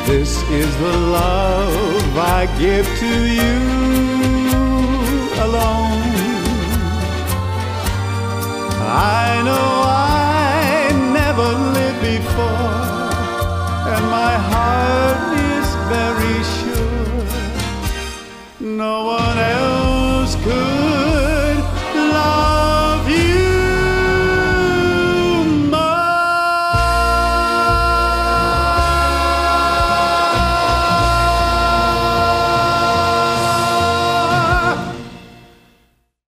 This is the love I give to you alone. I know I never lived before, and my heart is very sure no one